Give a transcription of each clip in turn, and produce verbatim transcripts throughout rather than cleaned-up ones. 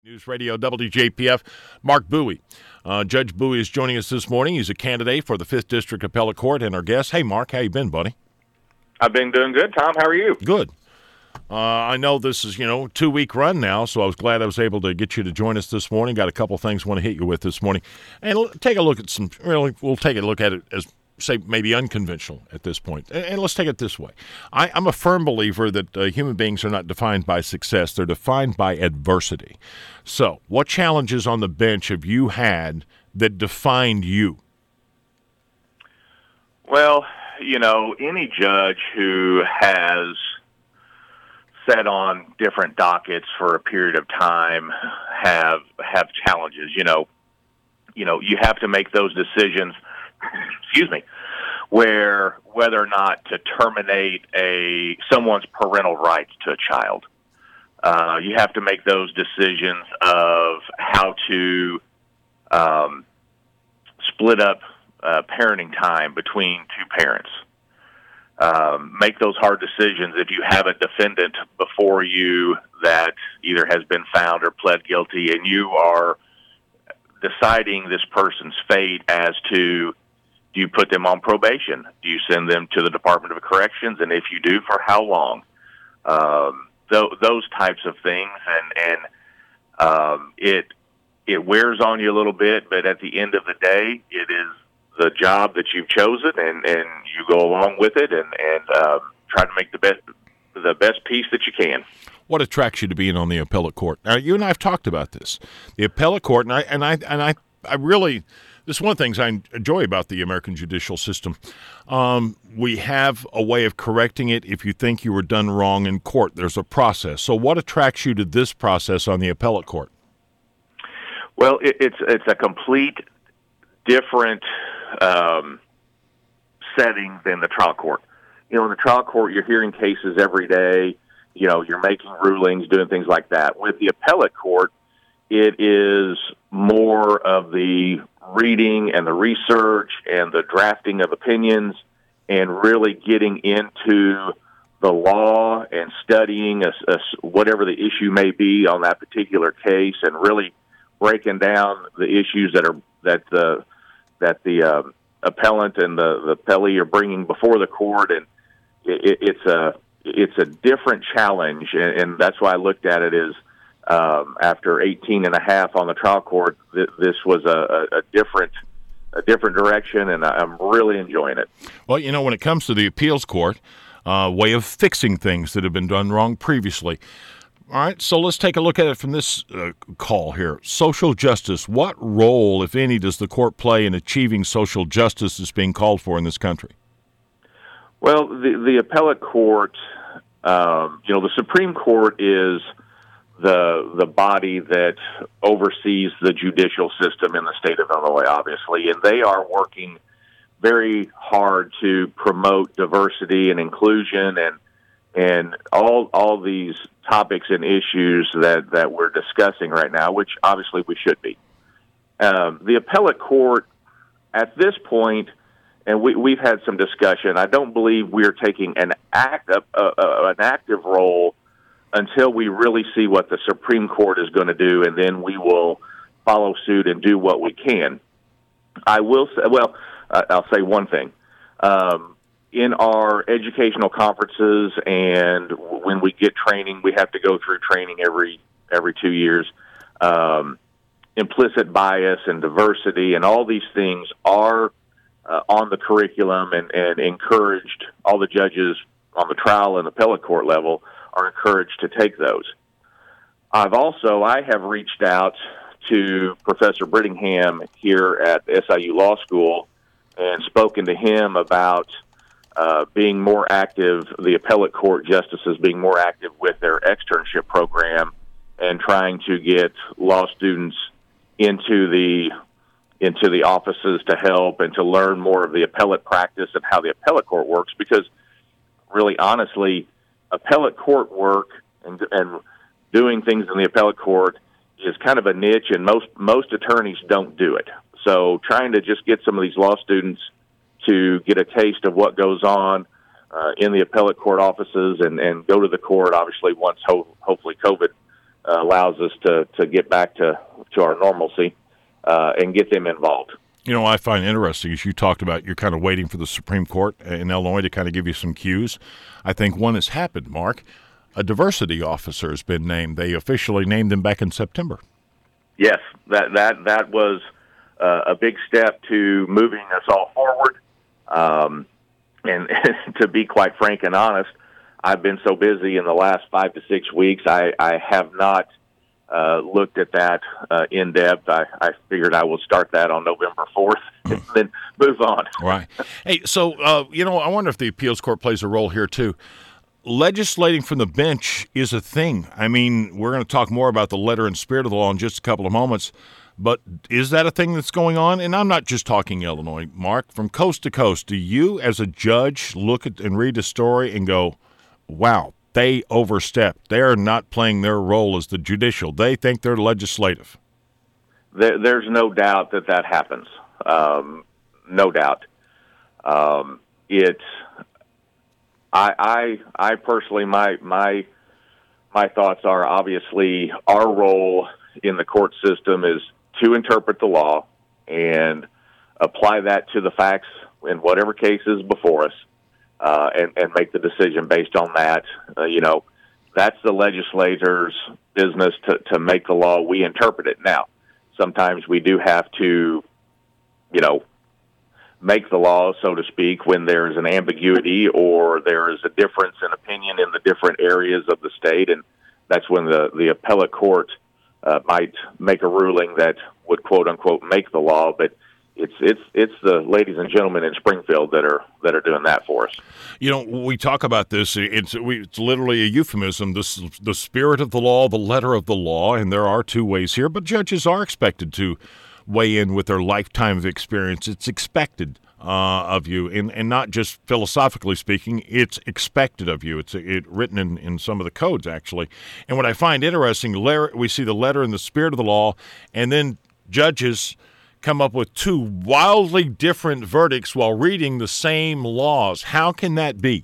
News Radio W J P F, Mark Bowie. Uh, Judge Bowie is joining us this morning. He's a candidate for the fifth District Appellate Court and our guest. Hey, Mark, how you been, buddy? I've been doing good, Tom. How are you? Good. Uh, I know this is, you know, two-week run now, so I was glad I was able to get you to join us this morning. Got a couple things I want to hit you with this morning. And l- take a look at some, really, we'll take a look at it as, say, maybe unconventional at this point. And, and let's take it this way. I, I'm a firm believer that uh, human beings are not defined by success. They're defined by adversity. So what challenges on the bench have you had that defined you? Well, you know, any judge who has sat on different dockets for a period of time have have challenges. You know, you know, you have to make those decisions, excuse me, where whether or not to terminate a someone's parental rights to a child. Uh, you have to make those decisions of how to um, split up uh, parenting time between two parents. Um, make those hard decisions if you have a defendant before you that either has been found or pled guilty, and you are deciding this person's fate as to, do you put them on probation? Do you send them to the Department of Corrections? And if you do, for how long? Um, th- those types of things, and and um, it it wears on you a little bit, but at the end of the day, it is the job that you've chosen, and, and you go along with it, and and um, try to make the best the best piece that you can. What attracts you to being on the appellate court? Now, you and I have talked about this, the appellate court, and I and I and I, I really. This is one of the things I enjoy about the American judicial system. Um, we have a way of correcting it if you think you were done wrong in court. There's a process. So what attracts you to this process on the appellate court? Well, it, it's it's a complete different um, setting than the trial court. You know, in the trial court, you're hearing cases every day. You know, you're making rulings, doing things like that. With the appellate court, it is more of the reading and the research and the drafting of opinions and really getting into the law and studying a, a, whatever the issue may be on that particular case, and really breaking down the issues that are that the that the uh, appellant and the the appellee are bringing before the court. And it, it's a it's a different challenge, and, and that's why I looked at it as Um, after eighteen and a half on the trial court, th- this was a, a, a different a different direction, and I'm really enjoying it. Well, you know, when it comes to the appeals court, uh, way of fixing things that have been done wrong previously. All right, so let's take a look at it from this uh, call here. Social justice. What role, if any, does the court play in achieving social justice that's being called for in this country? Well, the, the appellate court, um, you know, the Supreme Court is the the body that oversees the judicial system in the state of Illinois, obviously, and they are working very hard to promote diversity and inclusion and and all all these topics and issues that, that we're discussing right now, which obviously we should be. Um, the appellate court, at this point, and we, we've had some discussion, I don't believe we're taking an act uh, uh, an active role until we really see what the Supreme Court is going to do, and then we will follow suit and do what we can. I will say, well, uh, I'll say one thing. Um, in our educational conferences, and when we get training, we have to go through training every every two years. Um, implicit bias and diversity and all these things are uh, on the curriculum, and, and encouraged. All the judges on the trial and appellate court level are encouraged to take those. I've also, I have reached out to Professor Brittingham here at S I U Law School and spoken to him about uh, being more active, the appellate court justices being more active with their externship program and trying to get law students into the into the offices to help and to learn more of the appellate practice and how the appellate court works, because really, honestly, appellate court work and, and doing things in the appellate court is kind of a niche, and most most attorneys don't do it. So trying to just get some of these law students to get a taste of what goes on uh, in the appellate court offices and, and go to the court, obviously, once ho- hopefully COVID uh, allows us to, to get back to, to our normalcy uh, and get them involved. You know, I find interesting, as you talked about, you're kind of waiting for the Supreme Court in Illinois to kind of give you some cues. I think one has happened, Mark. A diversity officer has been named. They officially named him back in September. Yes, that that that was uh, a big step to moving us all forward. Um, and to be quite frank and honest, I've been so busy in the last five to six weeks, I, I have not Uh, looked at that uh, in depth. I, I figured I will start that on November fourth and then move on. Right. Hey, so, uh, you know, I wonder if the appeals court plays a role here, too. Legislating from the bench is a thing. I mean, we're going to talk more about the letter and spirit of the law in just a couple of moments, but is that a thing that's going on? And I'm not just talking Illinois, Mark. From coast to coast, do you, as a judge, look at and read a story and go, wow, they overstepped. They're not playing their role as the judicial. They think they're legislative. There, there's no doubt that that happens. Um, no doubt. Um, it. I, I. I personally, my my my thoughts are obviously our role in the court system is to interpret the law and apply that to the facts in whatever case is before us. Uh, and, and make the decision based on that. Uh, you know, that's the legislator's business to, to make the law. We interpret it. Now, sometimes we do have to, you know, make the law, so to speak, when there's an ambiguity or there is a difference in opinion in the different areas of the state. And that's when the, the appellate court uh, might make a ruling that would, quote unquote, make the law. But It's it's it's the ladies and gentlemen in Springfield that are that are doing that for us. You know, we talk about this. It's we, it's literally a euphemism. This the spirit of the law, the letter of the law, and there are two ways here. But judges are expected to weigh in with their lifetime of experience. It's expected uh, of you, and and not just philosophically speaking. It's expected of you. It's it written in, in some of the codes actually. And what I find interesting, we see the letter and the spirit of the law, and then judges come up with two wildly different verdicts while reading the same laws. How can that be?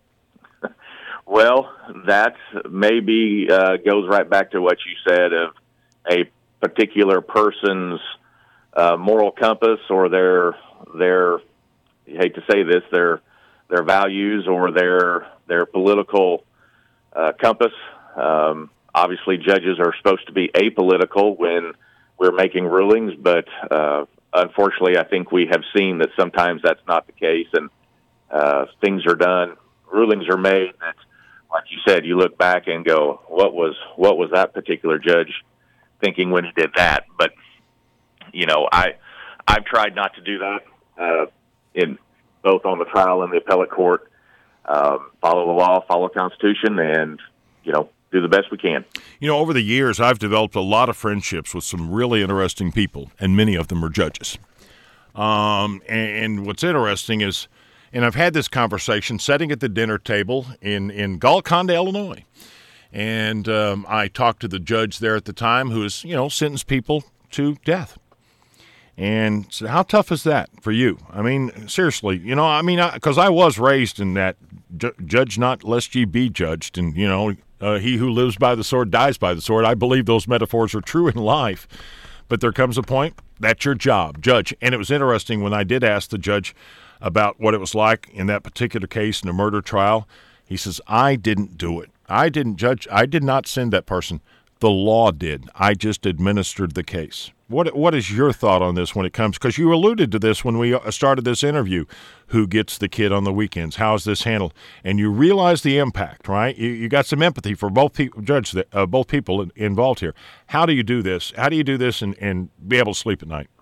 Well, that maybe uh, goes right back to what you said of a particular person's uh, moral compass or their their you hate to say this their their values or their their political uh, compass. Um, obviously, judges are supposed to be apolitical when we're making rulings, but uh, unfortunately, I think we have seen that sometimes that's not the case, and uh, things are done, rulings are made that, like you said, you look back and go, "What was what was that particular judge thinking when he did that?" But you know, I I've tried not to do that uh, in both on the trial and the appellate court. Um, follow the law, follow the Constitution, and you know. do the best we can. You know, over the years, I've developed a lot of friendships with some really interesting people, and many of them are judges. Um, and, and what's interesting is, and I've had this conversation sitting at the dinner table in, in Golconda, Illinois, and um, I talked to the judge there at the time who was, you know, sentenced people to death. And so how tough is that for you? I mean, seriously, you know, I mean, because I, I was raised in that ju- judge not lest ye be judged, and, you know, Uh, he who lives by the sword dies by the sword. I believe those metaphors are true in life. But there comes a point, that's your job, judge. And it was interesting when I did ask the judge about what it was like in that particular case in a murder trial. He says, I didn't do it. I didn't judge. I did not send that person. The law did. I just administered the case. What What is your thought on this when it comes? Because you alluded to this when we started this interview. Who gets the kid on the weekends? How is this handled? And you realize the impact, right? You, you got some empathy for both people, judge that, uh, both people involved here. How do you do this? How do you do this and, and be able to sleep at night?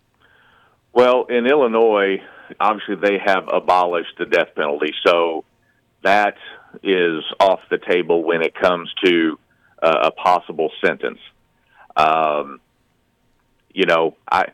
Well, in Illinois, obviously they have abolished the death penalty, so that is off the table when it comes to uh, a possible sentence. Um, you know, I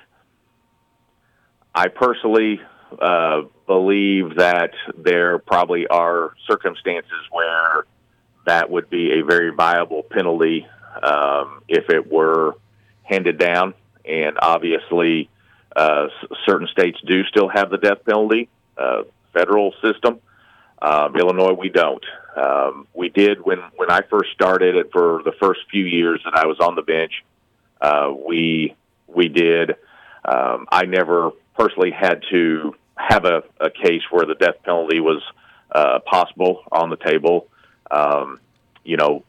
I personally uh, believe that there probably are circumstances where that would be a very viable penalty um, if it were handed down, and obviously uh, certain states do still have the death penalty, uh, federal system. Um, Illinois, we don't. Um, we did when, when I first started it for the first few years that I was on the bench. Uh, we we did. Um, I never personally had to have a, a case where the death penalty was uh, possible on the table. Um, you know,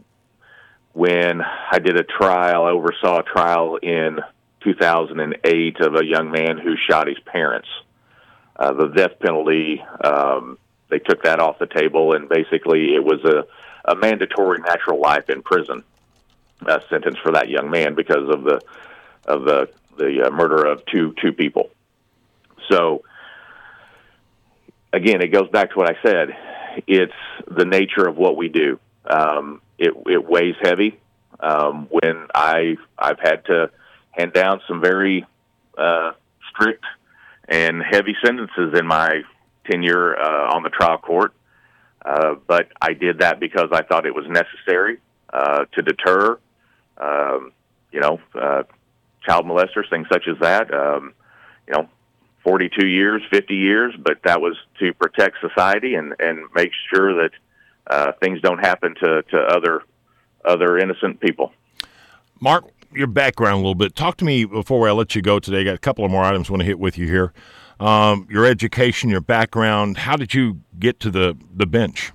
when I did a trial, I oversaw a trial in two thousand eight of a young man who shot his parents. Uh, the death penalty, um, they took that off the table, and basically it was a, a mandatory natural life in prison uh, sentence for that young man because of the of the the uh, murder of two two people. So, again, it goes back to what I said. It's the nature of what we do. Um, it, it weighs heavy. Um, when I I've had to hand down some very uh, strict and heavy sentences in my tenure uh, on the trial court, uh, but I did that because I thought it was necessary uh, to deter, um, you know, uh, child molesters, things such as that. Um, you know, forty-two years, fifty years, but that was to protect society and, and make sure that uh, things don't happen to, to other other innocent people. Mark, your background a little bit. Talk to me before I let you go today. I got a couple of more items I want to hit with you here. Um, your education, your background. How did you get to the, the bench?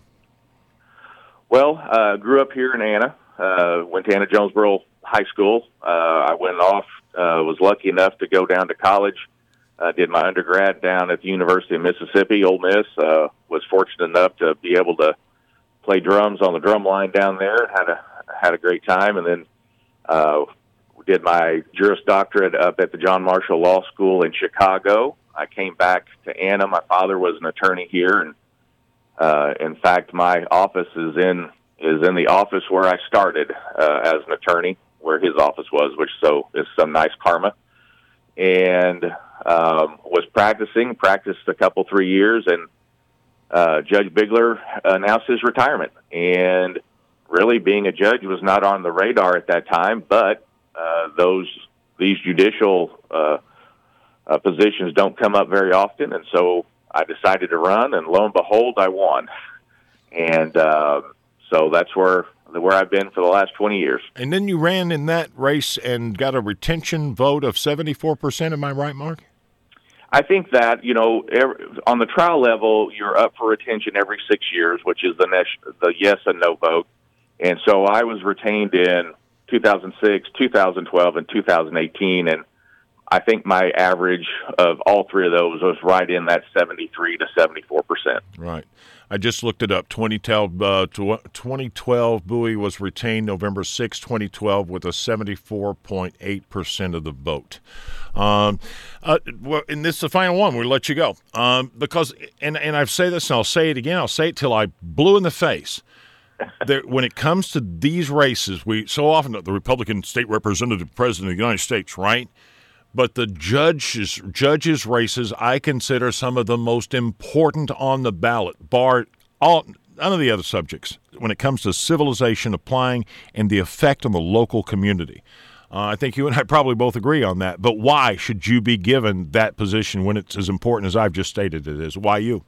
Well, I uh, grew up here in Anna. Uh, went to Anna Jonesboro High School. Uh, I went off, uh, was lucky enough to go down to college. I uh, did my undergrad down at the University of Mississippi, Ole Miss. Uh, was fortunate enough to be able to play drums on the drum line down there. Had a had a great time, and then uh, did my Juris Doctorate up at the John Marshall Law School in Chicago. I came back to Anna. My father was an attorney here, and uh, in fact, my office is in is in the office where I started uh, as an attorney, where his office was, which so is some nice karma. And um, was practicing, practiced a couple, three years, and uh, Judge Bigler announced his retirement. And really, being a judge was not on the radar at that time, but uh, those these judicial uh, uh, positions don't come up very often, and so I decided to run, and lo and behold, I won. And uh, so that's where where I've been for the last twenty years. And then you ran in that race and got a retention vote of seventy-four percent. Am I right, Mark? I think that, you know, every, on the trial level, you're up for retention every six years, which is the, next, the yes and no vote. And so I was retained in two thousand six, two thousand twelve, and two thousand eighteen, and I think my average of all three of those was right in that seventy-three to seventy-four percent. Right. I just looked it up. twenty twelve, uh, twenty twelve, Bowie was retained November sixth, twenty twelve, with a seventy-four point eight percent of the vote. Um, uh, well, and this is the final one. We'll let you go. Um, because, and, and I say this, and I'll say it again, I'll say it till I blue in the face. There, when it comes to these races, we so often, the Republican state representative president of the United States, right? But the judges, judges races, I consider some of the most important on the ballot, bar all none of the other subjects, when it comes to civilization applying and the effect on the local community. Uh, I think you and I probably both agree on that. But why should you be given that position when it's as important as I've just stated it is? Why you?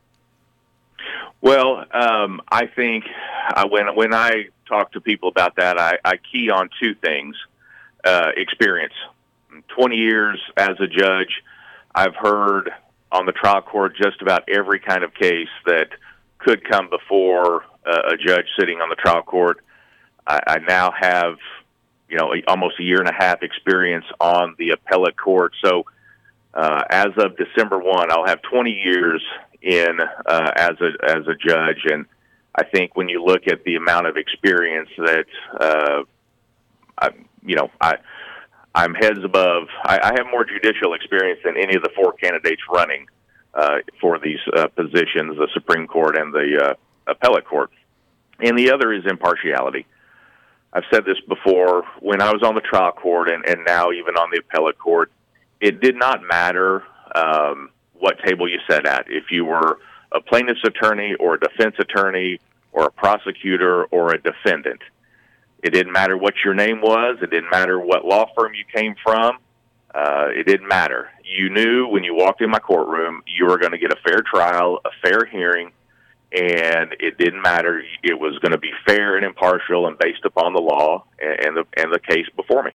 Well, um, I think uh, when when I talk to people about that, I, I key on two things: uh, experience. twenty years as a judge, I've heard on the trial court just about every kind of case that could come before uh, a judge sitting on the trial court. I, I now have, you know, almost a year and a half experience on the appellate court. So uh, as of December first, I'll have twenty years in uh, as a as a judge. And I think when you look at the amount of experience that, uh, I, you know, I, I'm heads above. I, I have more judicial experience than any of the four candidates running uh, for these uh, positions, the Supreme Court and the uh, appellate court. And the other is impartiality. I've said this before. When I was on the trial court and, and now even on the appellate court, it did not matter um, what table you sat at. If you were a plaintiff's attorney or a defense attorney or a prosecutor or a defendant, it didn't matter what your name was. It didn't matter what law firm you came from. Uh, it didn't matter. You knew when you walked in my courtroom you were going to get a fair trial, a fair hearing, and it didn't matter. It was going to be fair and impartial and based upon the law and the and the case before me.